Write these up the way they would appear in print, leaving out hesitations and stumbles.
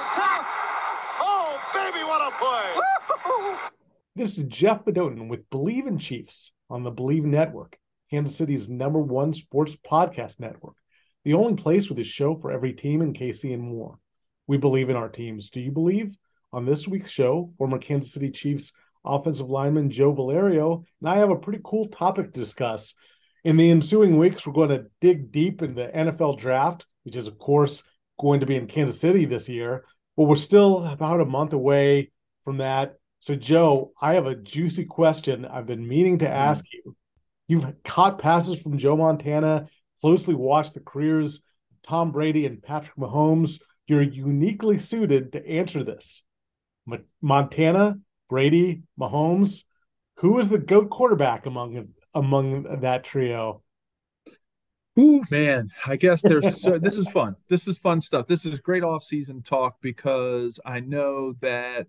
Sacked! Oh, baby, what a play! This is Jeff Fedotin with Believe in Chiefs on the Believe Network, Kansas City's #1 sports podcast network, the only place with a show for every team in KC and more. We believe in our teams. Do you believe? On this week's show, former Kansas City Chiefs offensive lineman Joe Valerio and I have a pretty cool topic to discuss. In the ensuing weeks, we're going to dig deep in the NFL draft, which is, of course, going to be in Kansas City this year, but we're still about a month away from that. So, Joe, I have a juicy question I've been meaning to ask you. You've caught passes from Joe Montana, closely watched the careers of Tom Brady and Patrick Mahomes. You're uniquely suited to answer this. Montana, Brady, Mahomes, who is the GOAT quarterback among that trio? Ooh, man, I guess this is fun. This is fun stuff. This is great off-season talk because I know that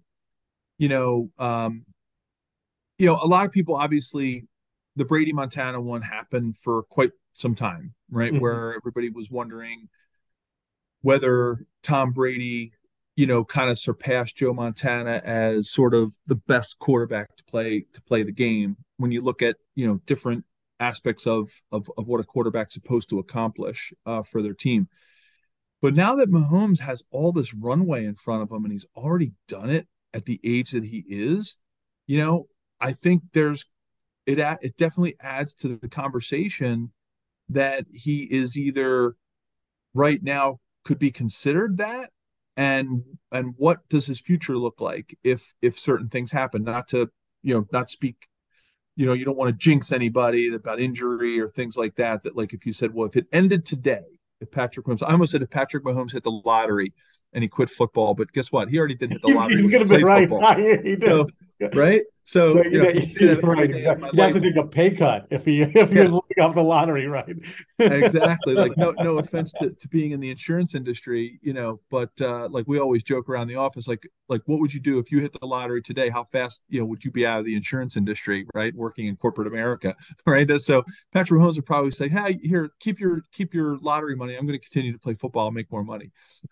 a lot of people, obviously, the Brady Montana one happened for quite some time, right? Mm-hmm. Where everybody was wondering whether Tom Brady, kind of surpassed Joe Montana as sort of the best quarterback to play the game. When you look at, different aspects of what a quarterback's supposed to accomplish for their team. But now that Mahomes has all this runway in front of him and he's already done it at the age that he is, I think it definitely adds to the conversation that he is either right now could be considered that, and what does his future look like if certain things happen. Not to, not speak, you don't want to jinx anybody about injury or things like that. That, like, if you said, well, if it ended today, I almost said if Patrick Mahomes hit the lottery and he quit football, but guess what? He already did hit the lottery. He's going to be right. He did. So, right? So, right, right, exactly. You have to take a pay cut if he was looking off the lottery, right? Exactly. Like, no offense to being in the insurance industry, but like, we always joke around the office, like what would you do if you hit the lottery today? How fast, would you be out of the insurance industry, right? Working in corporate America, right? So Patrick Mahomes would probably say, hey, here, keep your lottery money. I'm going to continue to play football and make more money.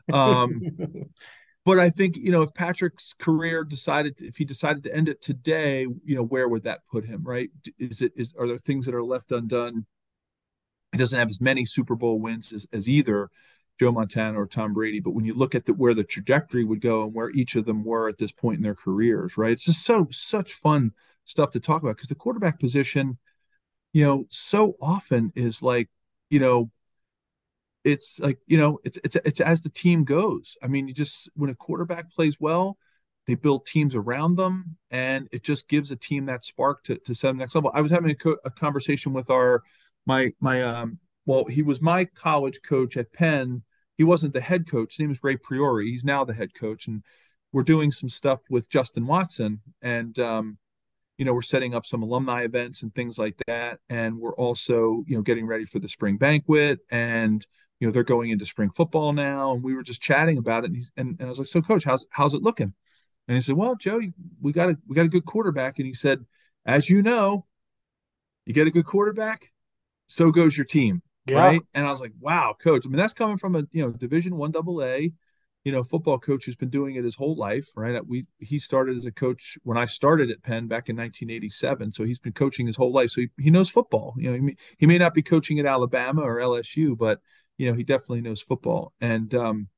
But I think, if Patrick's career if he decided to end it today, where would that put him, right? Are there things that are left undone? He doesn't have as many Super Bowl wins as either Joe Montana or Tom Brady. But when you look at where the trajectory would go and where each of them were at this point in their careers, right? It's just such fun stuff to talk about, because the quarterback position, so often is like, it's like, it's as the team goes. I mean, when a quarterback plays well, they build teams around them, and it just gives a team that spark to set the next level. I was having a conversation with he was my college coach at Penn. He wasn't the head coach. His name is Ray Priori. He's now the head coach, and we're doing some stuff with Justin Watson, and we're setting up some alumni events and things like that, and we're also getting ready for the spring banquet, and they're going into spring football now, and we were just chatting about it. And I was like, so coach, how's it looking? And he said, well, Joe, we got a good quarterback. And he said, as you know, you get a good quarterback, so goes your team. Yeah. Right. And I was like, wow, coach. I mean, that's coming from a, Division I AA, football coach who's been doing it his whole life. Right. He started as a coach when I started at Penn back in 1987. So he's been coaching his whole life. So he knows football. He may not be coaching at Alabama or LSU, but he definitely knows football. And,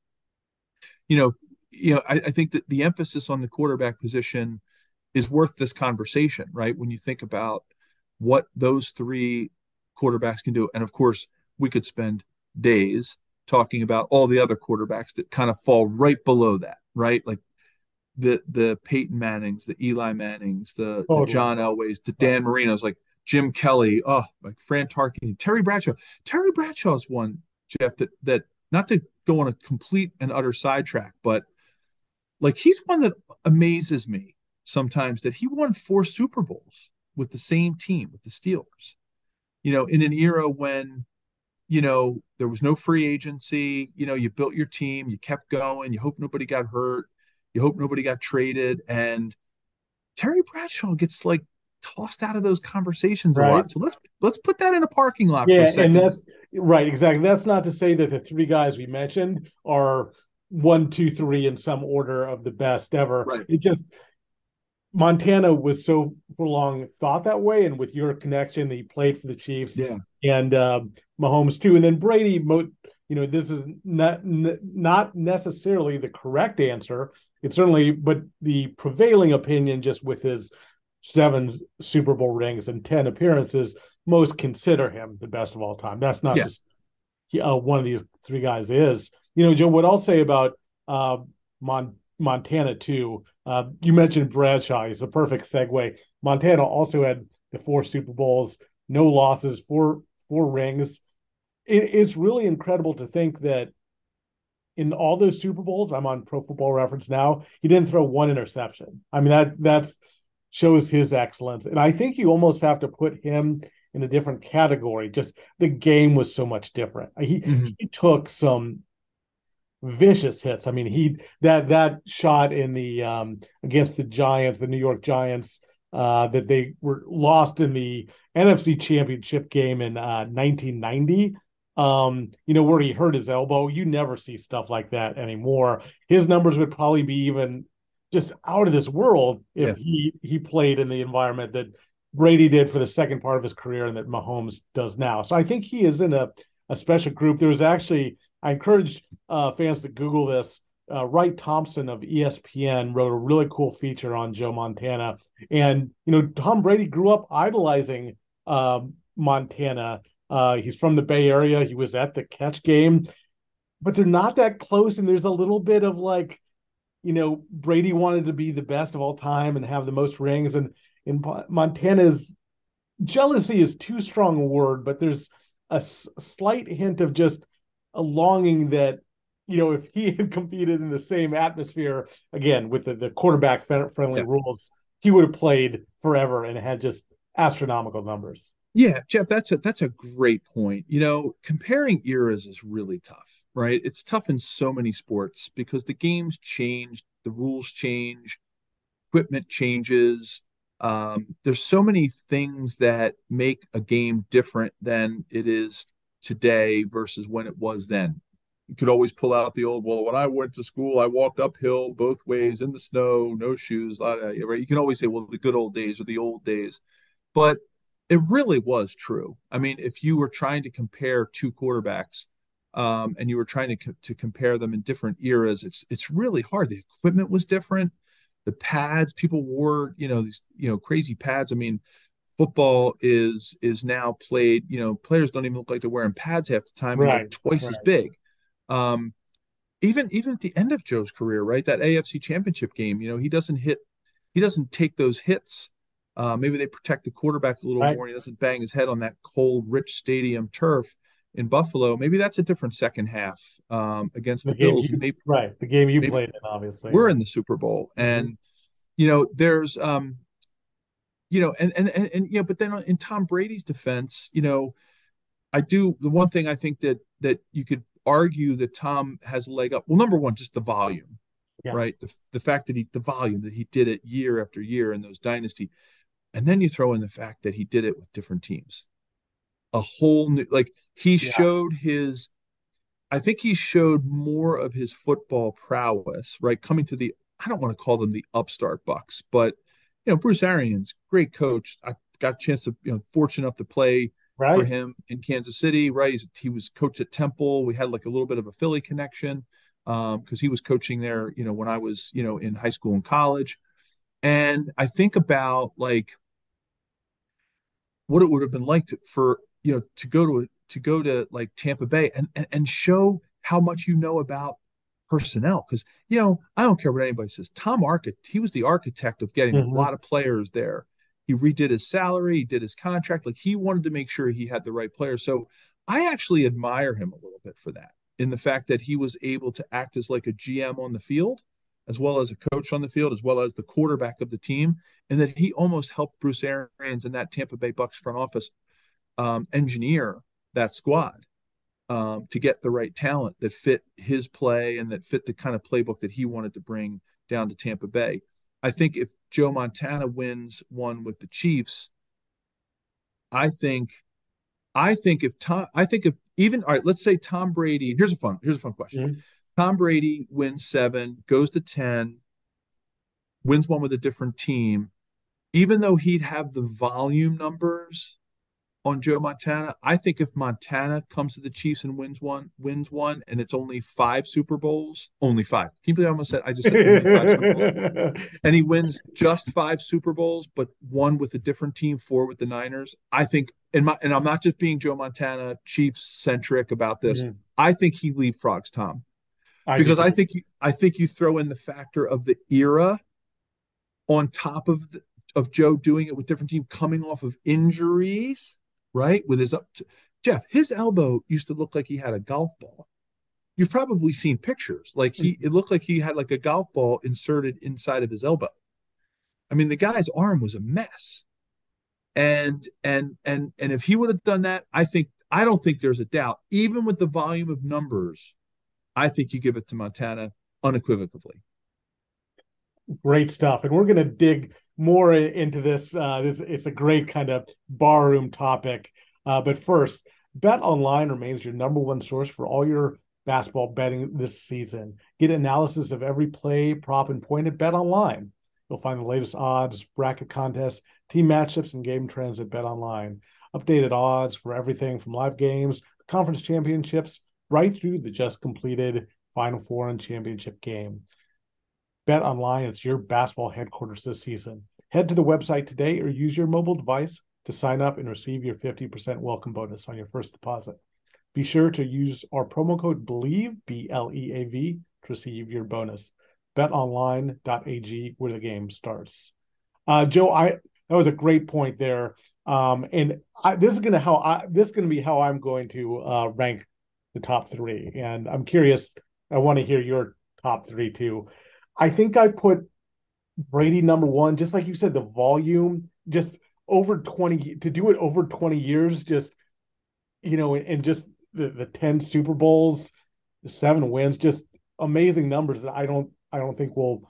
I think that the emphasis on the quarterback position is worth this conversation, right? When you think about what those three quarterbacks can do. And of course, we could spend days talking about all the other quarterbacks that kind of fall right below that, right? Like the Peyton Mannings, the Eli Mannings, the John Elways, the Dan Marinos, like Jim Kelly, like Fran Tarkenton, Terry Bradshaw. Terry Bradshaw's one, Jeff, that not to go on a complete and utter sidetrack, but like, he's one that amazes me sometimes, that he won 4 Super Bowls with the same team, with the Steelers, in an era when, there was no free agency, you built your team, you kept going, you hope nobody got hurt, you hope nobody got traded. And Terry Bradshaw gets like tossed out of those conversations a lot. So let's put that in a parking lot for a second. And that's right, exactly. That's not to say that the three guys we mentioned are one, two, three in some order of the best ever. Right. It just Montana was so for long thought that way, and with your connection, he played for the Chiefs, Yeah. and Mahomes too, and then Brady. This is not necessarily the correct answer. It's certainly, but the prevailing opinion, just with his 7 Super Bowl rings and 10 appearances, most consider him the best of all time. That's not just one of these 3 guys is. Joe, what I'll say about Montana too. You mentioned Bradshaw. He's a perfect segue. Montana also had the 4 Super Bowls, no losses, four rings. It's really incredible to think that in all those Super Bowls, I'm on Pro Football Reference now, he didn't throw 1 interception. I mean, that's shows his excellence. And I think you almost have to put him in a different category. Just the game was so much different. He took some vicious hits. I mean, that shot in the against the Giants, the New York Giants, that they were lost in the NFC Championship game in 1990. Where he hurt his elbow. You never see stuff like that anymore. His numbers would probably be even just out of this world if he played in the environment that Brady did for the second part of his career and that Mahomes does now. So I think he is in a special group. There was actually, I encourage fans to Google this. Wright Thompson of ESPN wrote a really cool feature on Joe Montana. And, Tom Brady grew up idolizing Montana. He's from the Bay Area. He was at the Catch game, but they're not that close. And there's a little bit of like, Brady wanted to be the best of all time and have the most rings. And in Montana's jealousy is too strong a word, but there's a slight hint of just a longing that, if he had competed in the same atmosphere, again, with the quarterback friendly rules, he would have played forever and had just astronomical numbers. Yeah, Jeff, that's a great point. Comparing eras is really tough, right? It's tough in so many sports because the games change, the rules change, equipment changes. There's so many things that make a game different than it is today versus when it was then. You could always pull out the old, well, when I went to school, I walked uphill both ways in the snow, no shoes. Right? You can always say, well, the good old days or the old days. But it really was true. I mean, if you were trying to compare 2 quarterbacks and you were trying to compare them in different eras, it's really hard. The equipment was different. The pads, people wore, these, crazy pads. I mean, football is now played, players don't even look like they're wearing pads half the time, and they're twice as big. Even at the end of Joe's career, right? That AFC Championship game, he doesn't take those hits. Maybe they protect the quarterback a little more, and he doesn't bang his head on that cold, rich stadium turf in Buffalo. Maybe that's a different second half against the Bills. The game you played in, obviously. We're in the Super Bowl, and there's but then in Tom Brady's defense, the one thing I think that you could argue that Tom has a leg up. Well, number one, just the volume, right? The fact that the volume that he did it year after year in those dynasty. And then you throw in the fact that he did it with different teams. A whole new, showed I think he showed more of his football prowess, right? Coming to I don't want to call them the upstart Bucks, but, Bruce Arians, great coach. I got a chance to, fortunate enough to play for him in Kansas City, right? He was coach at Temple. We had like a little bit of a Philly connection because he was coaching there, when I was, in high school and college. And I think about what it would have been like to go to like Tampa Bay and show how much about personnel. Because I don't care what anybody says. He was the architect of getting a lot of players there. He redid his salary, he did his contract. Like, he wanted to make sure he had the right players. So I actually admire him a little bit for that, in the fact that he was able to act as like a GM on the field, as well as a coach on the field, as well as the quarterback of the team, and that he almost helped Bruce Arians and that Tampa Bay Bucks front office engineer that squad to get the right talent that fit his play and that fit the kind of playbook that he wanted to bring down to Tampa Bay. I think if Joe Montana wins one with the Chiefs, I think if even, all right, let's say Tom Brady, here's a fun question. Tom Brady wins 7, goes to 10, wins one with a different team. Even though he'd have the volume numbers on Joe Montana, I think if Montana comes to the Chiefs and wins one, and it's only 5 Super Bowls, only 5. Can you believe I almost said I just said only 5 Super Bowls, and he wins just 5 Super Bowls, but one with a different team, 4 with the Niners. I think, and I'm not just being Joe Montana Chiefs centric about this. Mhm. I think he leapfrogs Tom I do because too. I think you throw in the factor of the era on top of Joe doing it with different team, coming off of injuries, right? With his Jeff, his elbow used to look like he had a golf ball. You've probably seen pictures. Like it looked like he had like a golf ball inserted inside of his elbow. I mean, the guy's arm was a mess. And if he would have done that, I don't think there's a doubt. Even with the volume of numbers, I think you give it to Montana unequivocally. Great stuff. And we're going to dig more into this. It's a great kind of barroom topic. But first, Bet Online remains your number one source for all your basketball betting this season. Get analysis of every play, prop, and point at Bet Online. You'll find the latest odds, bracket contests, team matchups, and game trends at Bet Online. Updated odds for everything from live games, conference championships, right through the just completed Final Four and championship game. Bet Online, it's your basketball headquarters this season. Head to the website today or use your mobile device to sign up and receive your 50% welcome bonus on your first deposit. Be sure to use our promo code BLEAV, BLEAV, to receive your bonus. BetOnline.ag, where the game starts. Joe, that was a great point there. This is going to be how I'm going to rank the top 3. And I'm curious. I want to hear your top 3 too. I think I put Brady number 1, just like you said, the volume, just over 20, to do it over 20 years, just, and just the 10 Super Bowls, the 7 wins, just amazing numbers that I don't think will,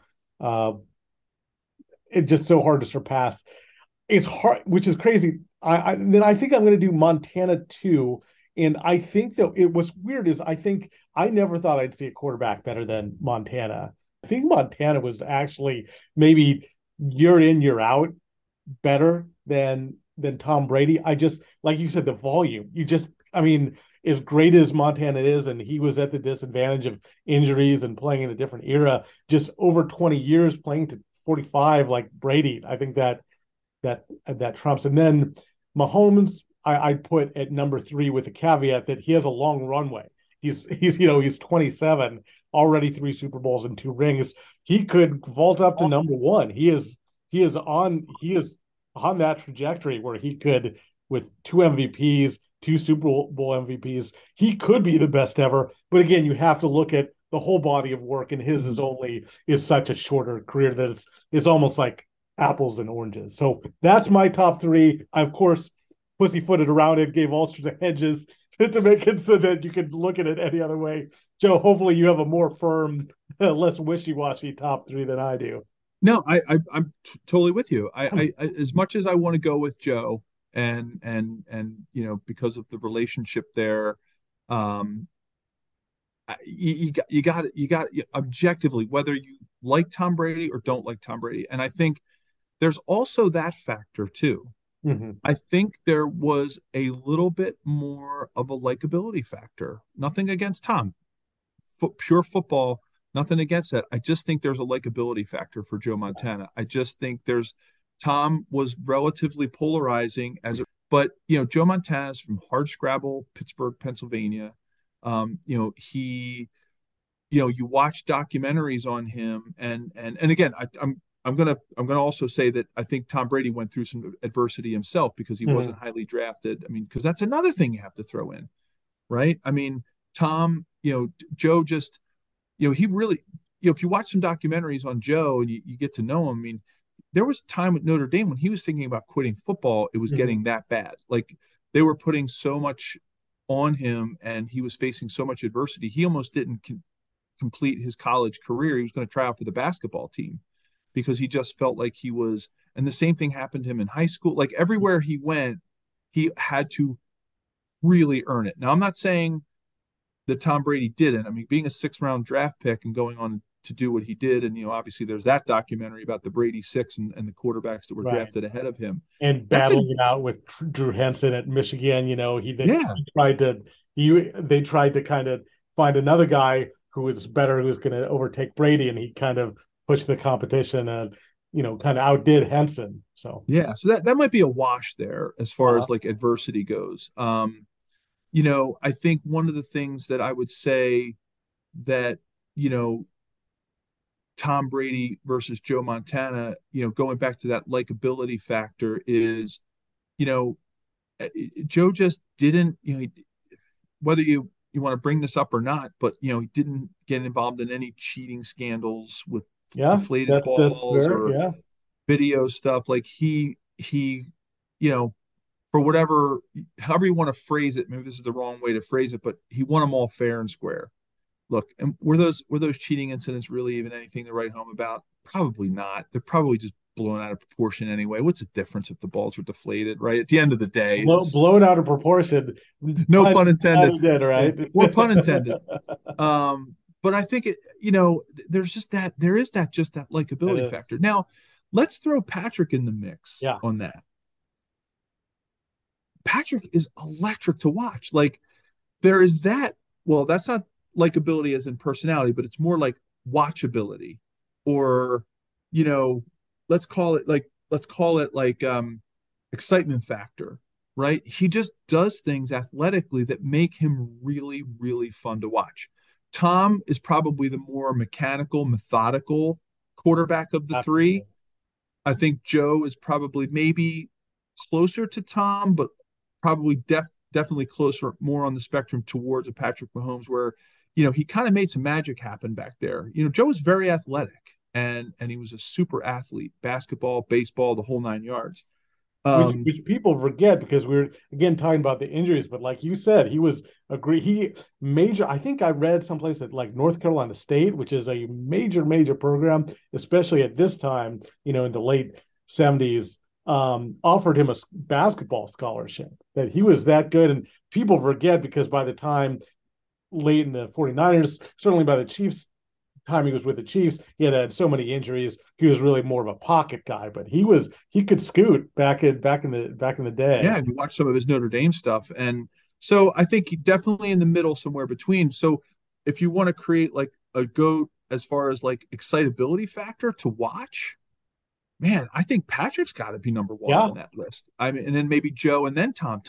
it's just so hard to surpass. It's hard, which is crazy. Then I think I'm going to do Montana 2. And I think that what's weird is I never thought I'd see a quarterback better than Montana. I think Montana was actually maybe year in, year out better than Tom Brady. I just, like you said, the volume. As great as Montana is, and he was at the disadvantage of injuries and playing in a different era, just over 20 years playing to 45 like Brady. I think that trumps. And then Mahomes, I'd put at number 3 with the caveat that he has a long runway. He's 27, already 3 Super Bowls and 2 rings. He could vault up to number 1. He is on that trajectory where he could, with 2 MVPs, 2 Super Bowl MVPs, he could be the best ever. But again, you have to look at the whole body of work, and his is such a shorter career that it's almost like apples and oranges. So that's my top 3. I, of course, pussyfooted around it, gave all sorts of hedges to make it so that you could look at it any other way. Joe, hopefully you have a more firm, less wishy-washy top 3 than I do. No, I'm totally with you. I as much as I want to go with Joe, and because of the relationship there, you got objectively, whether you like Tom Brady or don't like Tom Brady, and I think there's also that factor too. Mm-hmm. I think there was a little bit more of a likability factor. Nothing against Tom, pure football, nothing against that. I just think there's a likability factor for Joe Montana. I just think Tom was relatively polarizing but Joe Montana's from hardscrabble, Pittsburgh, Pennsylvania. He, you watch documentaries on him, and again, I'm gonna also say that I think Tom Brady went through some adversity himself because he wasn't highly drafted. I mean, because that's another thing you have to throw in, right? I mean, Tom, Joe just, he really, if you watch some documentaries on Joe and you get to know him, I mean, there was a time with Notre Dame when he was thinking about quitting football. It was getting that bad. Like they were putting so much on him, and he was facing so much adversity. He almost didn't complete his college career. He was going to try out for the basketball team because he just felt like he was. And the same thing happened to him in high school. Like everywhere he went, he had to really earn it. Now, I'm not saying that Tom Brady didn't. I mean, being a 6th-round draft pick and going on to do what he did, and obviously there's that documentary about the Brady Six and the quarterbacks that were Right. drafted ahead of him. And That's a battling it out with Drew Henson at Michigan. yeah, He tried to they tried to kind of find another guy who was better, who was going to overtake Brady, and he kind of pushed the competition and kind of outdid Henson. So yeah. So that might be a wash there as far uh, as like adversity goes. I think one of the things that I would say that you know Tom Brady versus Joe Montana, going back to that likability factor is, you know, Joe just didn't, whether you want to bring this up or not, but he didn't get involved in any cheating scandals with yeah, deflated that's balls fair. or Yeah, video stuff. Like you know, for whatever, however you want to phrase it, maybe this is the wrong way to phrase it, but he won them all fair and square. Look, and were those cheating incidents really even anything to write home about? Probably not. They're probably just blown out of proportion anyway. What's the difference if the balls were deflated, right? At the end of the day, blown out of proportion. no But pun intended. he did, Yeah, right? or pun intended. But I think there is that It likability is. factor. Now, let's throw Patrick in the mix Yeah, on that. Patrick is electric to watch. Like there is that. Well, that's not likability as in personality, but it's more like watchability, or you know, let's call it like excitement factor, right? He just does things athletically that make him really, really fun to watch. Tom is probably the more mechanical, methodical quarterback of the three. absolutely. I think Joe is probably maybe closer to Tom, but probably definitely closer, more on the spectrum towards a Patrick Mahomes, where he kind of made some magic happen back there. Joe was very athletic, and he was a super athlete, basketball, baseball, the whole 9 yards. Which people forget because we're again talking about the injuries, but like you said, he was a great he major. I think I read someplace that like North Carolina State, which is a major program, especially at this time, in the late 70s, offered him a basketball scholarship. That he was that good, and people forget because by the time late in the 49ers, certainly by the Chiefs time he was with the Chiefs, he had so many injuries. He was really more of a pocket guy, but he could scoot back in the day. Yeah, and you watch some of his Notre Dame stuff, and so I think definitely in the middle, somewhere between. So if you want to create like a goat as far as like excitability factor to watch, man, I think Patrick's got to be number one Yeah. on that list. I mean, and then maybe Joe, and then Tom.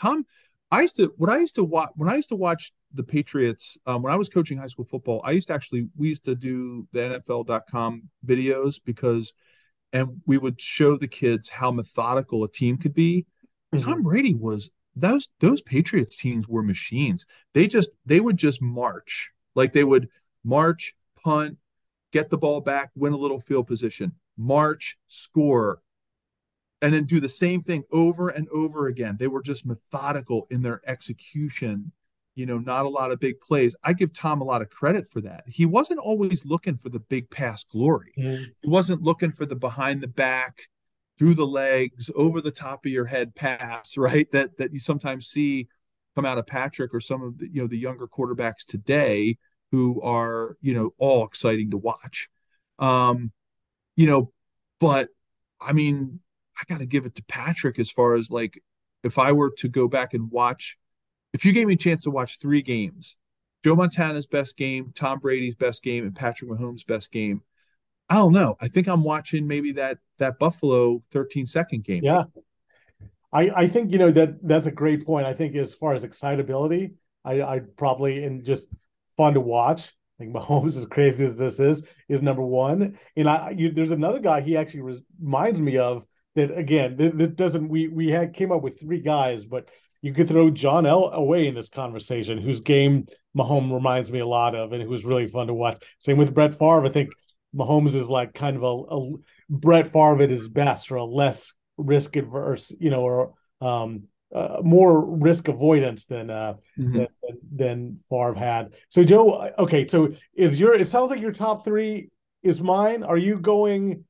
I used to watch when I used to watch the Patriots when I was coaching high school football. We used to do the NFL.com videos and we would show the kids how methodical a team could be. Mm-hmm. Tom Brady was those Patriots teams were machines. They would just march. Like they would march, punt, get the ball back, win a little field position, march, score, and then do the same thing over and over again. They were just methodical in their execution. Not a lot of big plays. I give Tom a lot of credit for that. He wasn't always looking for the big pass glory. Mm-hmm. He wasn't looking for the behind the back, through the legs, over the top of your head pass, right? That you sometimes see come out of Patrick or some of the younger quarterbacks today who are all exciting to watch. Um, you know, but I mean, I got to give it to Patrick as far as like if I were to go back and watch, if you gave me a chance to watch 3 games, Joe Montana's best game, Tom Brady's best game, and Patrick Mahomes' best game, I don't know. I think I'm watching maybe that Buffalo 13-second game. Yeah. I think that's a great point. I think as far as excitability, I probably and just fun to watch. I think Mahomes, as crazy as this is number one. And there's another guy he actually reminds me of that again. That doesn't we had came up with 3 guys, but you could throw John L away in this conversation, whose game Mahomes reminds me a lot of, and who's really fun to watch. Same with Brett Favre. I think Mahomes is like kind of a Brett Favre at his best, or a less risk adverse, or more risk avoidance Mhm. than Favre had. So Joe, okay, so it sounds like your top 3 is mine. Are you going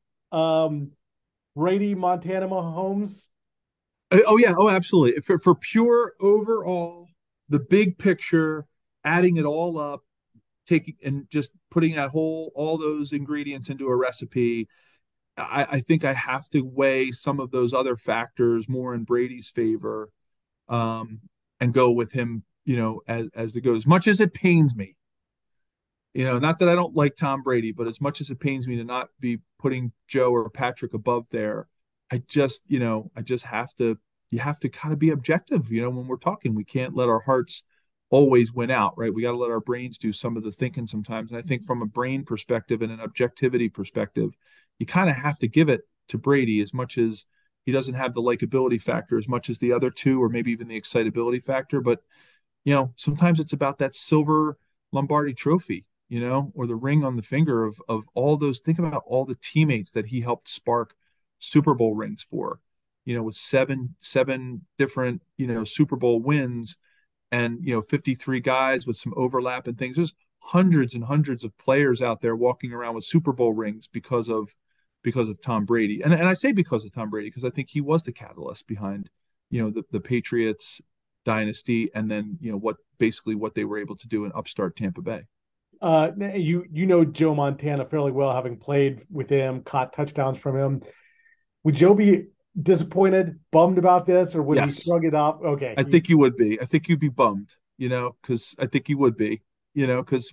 Brady, Montana, Mahomes? Oh yeah, oh absolutely. For pure overall, the big picture, adding it all up, taking and just putting all those ingredients into a recipe, I think I have to weigh some of those other factors more in Brady's favor, and go with him, as the goat. As much as it pains me, not that I don't like Tom Brady, but as much as it pains me to not be putting Joe or Patrick above there, I just have to. You have to kind of be objective, when we're talking. We can't let our hearts always win out, right? We got to let our brains do some of the thinking sometimes. And I think from a brain perspective and an objectivity perspective, you kind of have to give it to Brady, as much as he doesn't have the likability factor as much as the other two, or maybe even the excitability factor. But, sometimes it's about that silver Lombardi trophy, or the ring on the finger of all those. Think about all the teammates that he helped spark Super Bowl rings for, with seven different, Super Bowl wins, and 53 guys with some overlap and things. There's hundreds and hundreds of players out there walking around with Super Bowl rings because of Tom Brady. And I say because of Tom Brady because I think he was the catalyst behind, the Patriots dynasty, and then what they were able to do in upstart Tampa Bay. You know Joe Montana fairly well, having played with him, caught touchdowns from him. Would Joe be disappointed, bummed about this, or would he shrug it off? Okay. I think you would be. I think you'd be bummed, because I think you would be, because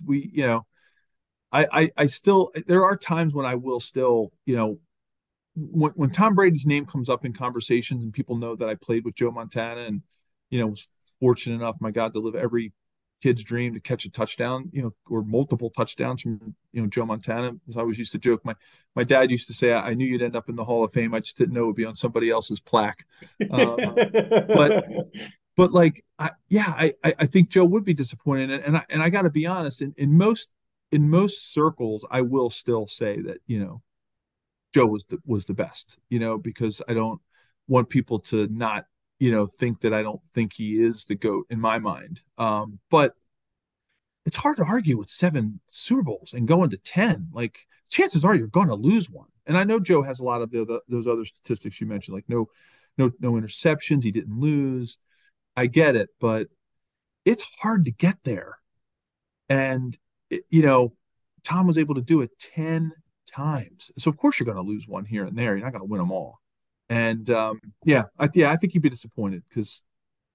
I still, there are times when I will still, when Tom Brady's name comes up in conversations and people know that I played with Joe Montana and, was fortunate enough, my God, to live every kid's dream to catch a touchdown, or multiple touchdowns from, Joe Montana. As I always used to joke, my dad used to say, I knew you'd end up in the Hall of Fame. I just didn't know it would be on somebody else's plaque. But like, I think Joe would be disappointed. And I got to be honest, in most circles, I will still say that, Joe was the best, because I don't want people to not, think that I don't think he is the GOAT in my mind. But it's hard to argue with 7 Super Bowls and going to 10. Like, chances are you're going to lose one. And I know Joe has a lot of those other statistics you mentioned, like no interceptions. He didn't lose. I get it, but it's hard to get there. And, Tom was able to do it 10 times. So of course you're going to lose one here and there. You're not going to win them all. And I think you'd be disappointed because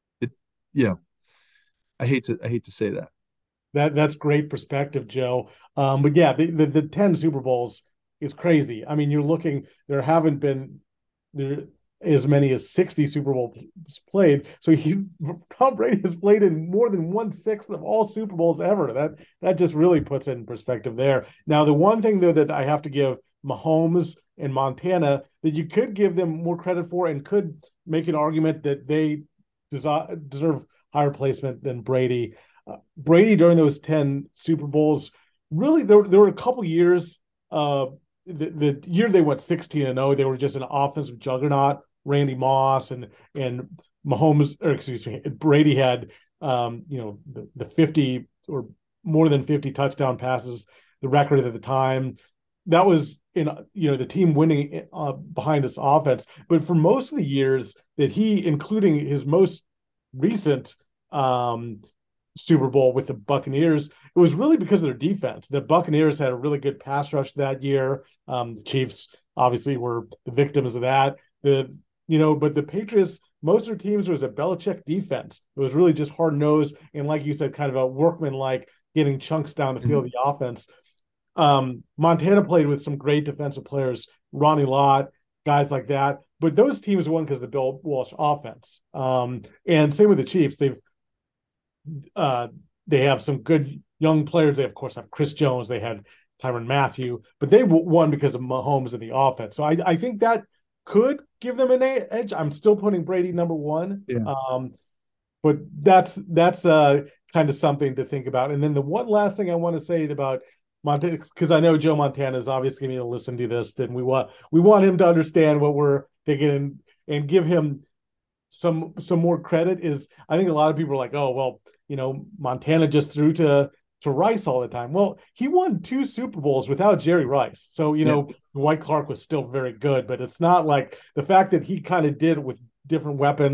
I hate to say that. That's great perspective, Joe. But yeah, the 10 Super Bowls is crazy. I mean, you're looking, there haven't been there as many as 60 Super Bowls played. So Tom Brady has played in more than 1/6 of all Super Bowls ever. That just really puts it in perspective there. Now, the one thing though that I have to give Mahomes and Montana that you could give them more credit for, and could make an argument that they deserve higher placement than Brady. Brady, during those 10 Super Bowls, really there were a couple years. The year they went 16-0, they were just an offensive juggernaut. Randy Moss and Mahomes, or excuse me, Brady had the 50 or more than 50 touchdown passes, the record at the time. That was in the team winning behind this offense. But for most of the years that he, including his most recent Super Bowl with the Buccaneers, it was really because of their defense. The Buccaneers had a really good pass rush that year. The Chiefs obviously were the victims of that. But the Patriots, most of their teams was a Belichick defense. It was really just hard nosed and, like you said, kind of a workman-like, getting chunks down the field of the offense. Montana played with some great defensive players, Ronnie Lott, guys like that. But those teams won because of the Bill Walsh offense. And same with the Chiefs. They have some good young players. They, of course, have Chris Jones. They had Tyrann Mathieu. But they won because of Mahomes and the offense. So I think that could give them an edge. I'm still putting Brady number one. Yeah. But that's kind of something to think about. And then the one last thing I want to say about Montana, because I know Joe Montana is obviously going to listen to this, and we want him to understand what we're thinking and give him some more credit. Is, I think a lot of people are like, oh, well, Montana just threw to Rice all the time. Well, he won 2 Super Bowls without Jerry Rice. So, Dwight Clark was still very good, but it's not like the fact that he kind of did it with different weapons,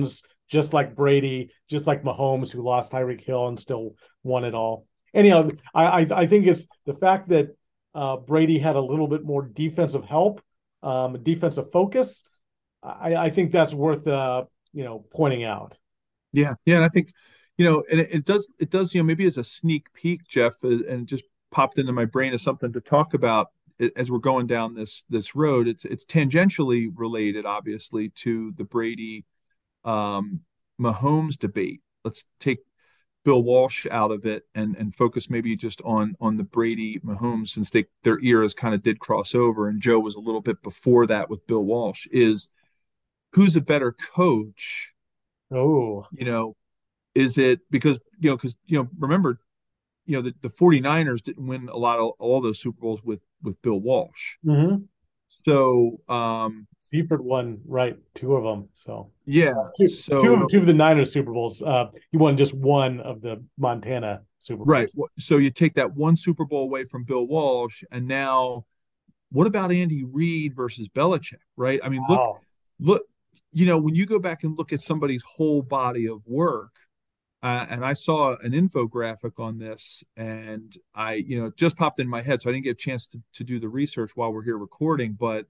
just like Brady, just like Mahomes, who lost Tyreek Hill and still won it all. Anyhow, I think it's the fact that Brady had a little bit more defensive help, defensive focus. I think that's worth pointing out. Yeah, yeah, and I think, and it does, maybe as a sneak peek, Jeff, and it just popped into my brain as something to talk about as we're going down this road. It's tangentially related, obviously, to the Brady Mahomes debate. Let's take Bill Walsh out of it and focus maybe just on the Brady Mahomes, since their eras kind of did cross over, and Joe was a little bit before that with Bill Walsh. Is who's a better coach? Oh, Is it because remember, the 49ers didn't win a lot of all those Super Bowls with Bill Walsh. mm-hmm. So Seifert won, right, two of them. So yeah, two of the Niners Super Bowls. He won just one of the Montana Super Bowls. Right. So you take that one Super Bowl away from Bill Walsh, and now what about Andy Reid versus Belichick? Right. I mean, look. When you go back and look at somebody's whole body of work, and I saw an infographic on this, and it just popped in my head, so I didn't get a chance to do the research while we're here recording. But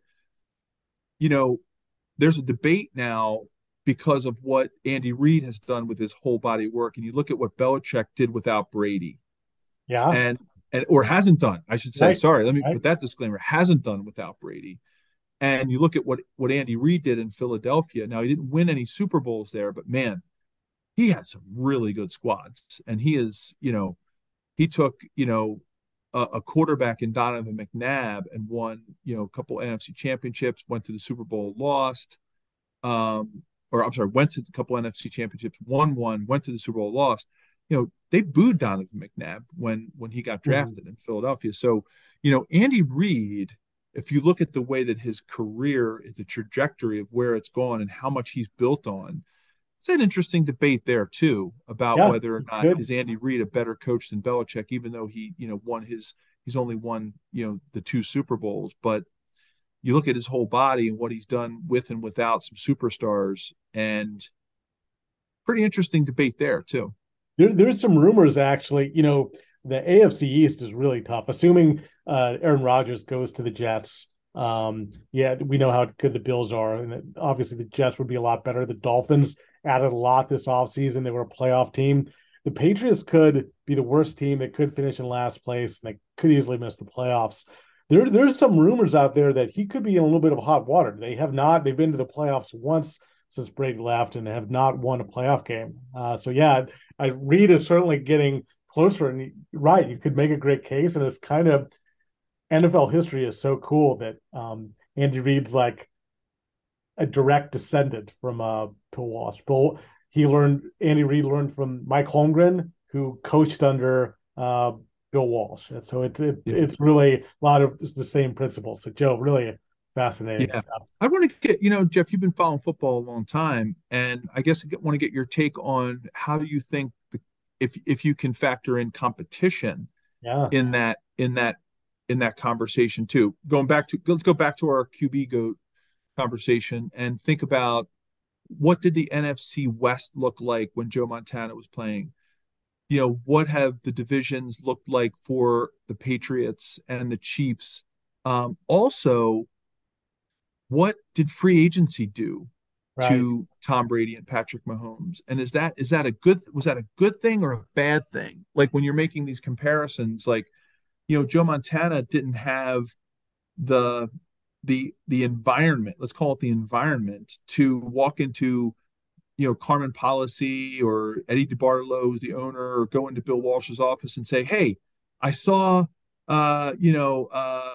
there's a debate now because of what Andy Reid has done with his whole body of work, and you look at what Belichick did without Brady, yeah, or hasn't done, I should say. Right. Sorry, let me put that disclaimer: hasn't done without Brady. And you look at what Andy Reid did in Philadelphia. Now, he didn't win any Super Bowls there, but man, he had some really good squads. And he took, a quarterback in Donovan McNabb and won, a couple NFC championships, went to the Super Bowl, lost. Went to a couple NFC championships, won one, went to the Super Bowl, lost. They booed Donovan McNabb when he got drafted in Philadelphia. So, Andy Reid, if you look at the way that his career, the trajectory of where it's gone and how much he's built on, it's an interesting debate there too about whether or not is Andy Reid a better coach than Belichick, even though he, he's only won, the two Super Bowls. But you look at his whole body and what he's done with and without some superstars, and pretty interesting debate there too. There's some rumors actually, the AFC East is really tough. Assuming Aaron Rodgers goes to the Jets, we know how good the Bills are, and obviously the Jets would be a lot better. The Dolphins added a lot this offseason. They were a playoff team. The Patriots could be the worst team. They could finish in last place, and they could easily miss the playoffs. There's some rumors out there that he could be in a little bit of hot water. They've been to the playoffs once since Brady left and have not won a playoff game. Reid is certainly getting closer, and right, you could make a great case, and it's kind of NFL history is so cool that Andy Reid's like a direct descendant from Bill Walsh. Andy Reid learned from Mike Holmgren, who coached under Bill Walsh, and so it's really a lot of the same principles. So Joe, really fascinating stuff. I want to get, Jeff, you've been following football a long time, and I guess I want to get your take on how do you think if you can factor in competition in that conversation too. Let's go back to our QB GOAT conversation and think about what did the NFC West look like when Joe Montana was playing? What have the divisions looked like for the Patriots and the Chiefs? Also, what did free agency do to Tom Brady and Patrick Mahomes? And was that a good thing or a bad thing? Like when you're making these comparisons, like, Joe Montana didn't have the environment, let's call it the environment, to walk into, Carmen Policy or Eddie DeBartolo, who's the owner, or go into Bill Walsh's office and say, hey, I saw, Odell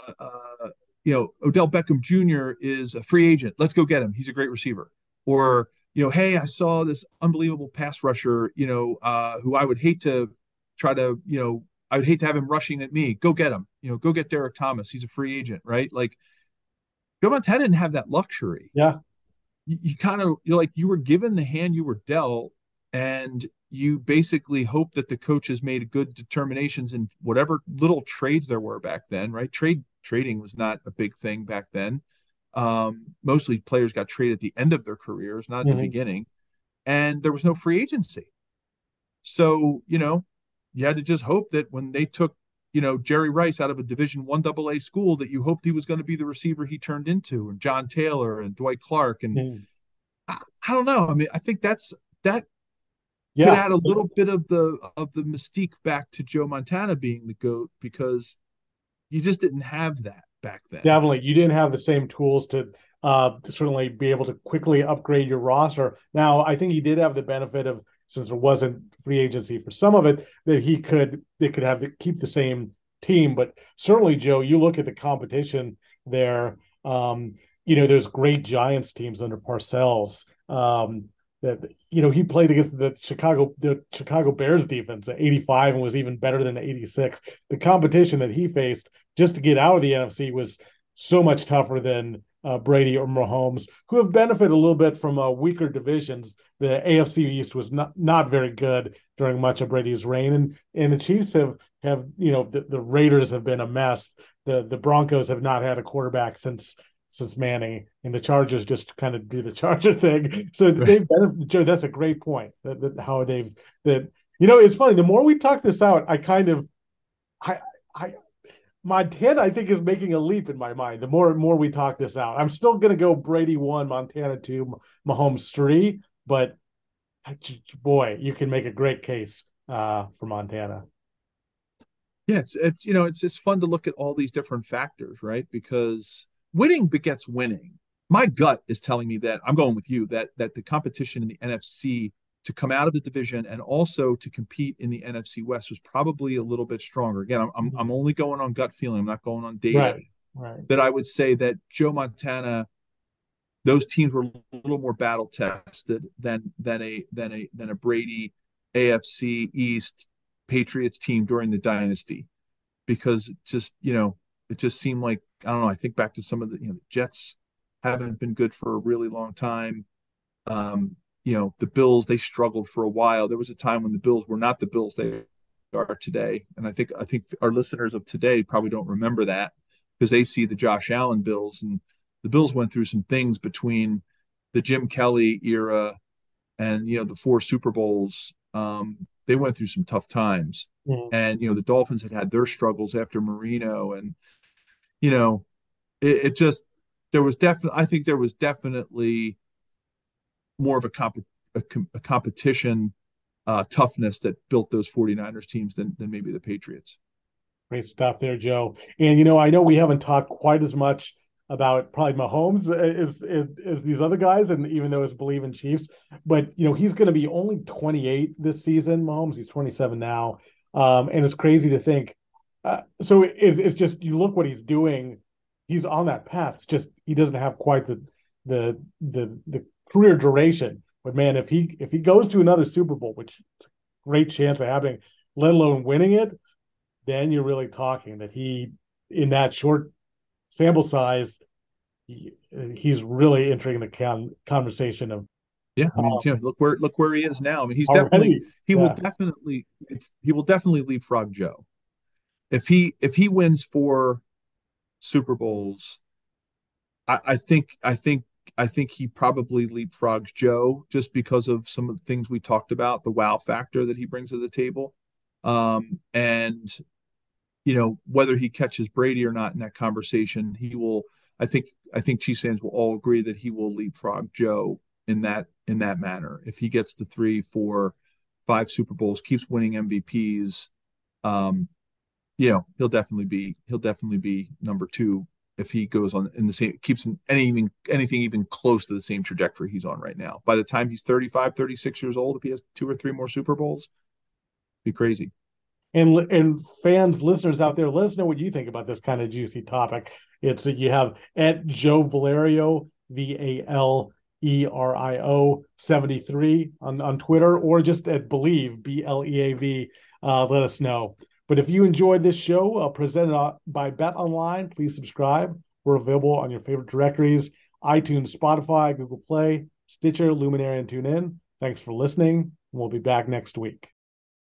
Beckham Jr. is a free agent. Let's go get him. He's a great receiver. Or, hey, I saw this unbelievable pass rusher, who I would hate to I would hate to have him rushing at me. Go get him. Go get Derek Thomas. He's a free agent, right? Like, Joe Montana didn't have that luxury. Yeah. You were given the hand you were dealt, and you basically hope that the coaches made good determinations in whatever little trades there were back then, right? Trading was not a big thing back then. Mostly players got traded at the end of their careers, not at the beginning. and there was no free agency. So, you had to just hope that when they took, Jerry Rice out of a Division I AA school, that you hoped he was going to be the receiver he turned into, and John Taylor and Dwight Clark. And I don't know. I mean, I think that could add a little bit of the mystique back to Joe Montana being the GOAT, because you just didn't have that back then. Definitely. You didn't have the same tools to certainly be able to quickly upgrade your roster. Now, I think he did have the benefit of, since there wasn't free agency for some of it, that they could have to keep the same team. But certainly, Joe, you look at the competition there. There's great Giants teams under Parcells. That he played against the Chicago Bears defense at 85 and was even better than 86. The competition that he faced just to get out of the NFC was so much tougher than Brady or Mahomes, who have benefited a little bit from weaker divisions. The AFC East was not very good during much of Brady's reign, and the Chiefs have the Raiders have been a mess. The Broncos have not had a quarterback since Manning, and the Chargers just kind of do the Charger thing. So Joe, that's a great point. It's funny. The more we talk this out, Montana, I think, is making a leap in my mind. The more and more we talk this out, I'm still going to go Brady 1, Montana 2, Mahomes 3. But boy, you can make a great case for Montana. Yeah, it's fun to look at all these different factors, right? Because winning begets winning. My gut is telling me that I'm going with you that the competition in the NFC to come out of the division and also to compete in the NFC West was probably a little bit stronger. Again, I'm only going on gut feeling. I'm not going on data. Right. That I would say that Joe Montana, those teams were a little more battle tested than a Brady AFC East Patriots team during the dynasty, because it just seemed like, I don't know. I think back to some of the Jets haven't been good for a really long time. The Bills, they struggled for a while. There was a time when the Bills were not the Bills they are today. And I think our listeners of today probably don't remember that, because they see the Josh Allen Bills, and the Bills went through some things between the Jim Kelly era and, the 4 Super Bowls. They went through some tough times. And, the Dolphins had their struggles after Marino, and, there was definitely more of a competition toughness that built those 49ers teams than maybe the Patriots. Great stuff there, Joe. And, I know we haven't talked quite as much about probably Mahomes as these other guys, and even though it's Believe in Chiefs, but, he's going to be only 28 this season, Mahomes. He's 27 now. And it's crazy to think. So it's just, you look what he's doing. He's on that path. It's just he doesn't have quite the career duration. But man, if he goes to another Super Bowl, which is a great chance of happening, let alone winning it, then you're really talking that he, in that short sample size, he's really entering the conversation of. Yeah, I mean, look where he is now. I mean, he will definitely leapfrog Joe. If he wins 4 Super Bowls, I think he probably leapfrogs Joe, just because of some of the things we talked about, the wow factor that he brings to the table. And whether he catches Brady or not in that conversation, he will. I think Chiefs fans will all agree that he will leapfrog Joe in that manner. If he gets the 3, 4, 5 Super Bowls, keeps winning MVPs, he'll definitely be number 2 if he goes on in the same, keeps anything even close to the same trajectory he's on right now. By the time he's 35, 36 years old, if he has 2 or 3 more Super Bowls, it'd be crazy. And fans, listeners out there, let us know what you think about this kind of juicy topic. It's you have at Joe Valerio, VALERIO 73 on Twitter, or just at Believe, BLEAV. Let us know. But if you enjoyed this show presented by Bet Online, please subscribe. We're available on your favorite directories: iTunes, Spotify, Google Play, Stitcher, Luminary, and TuneIn. Thanks for listening. We'll be back next week.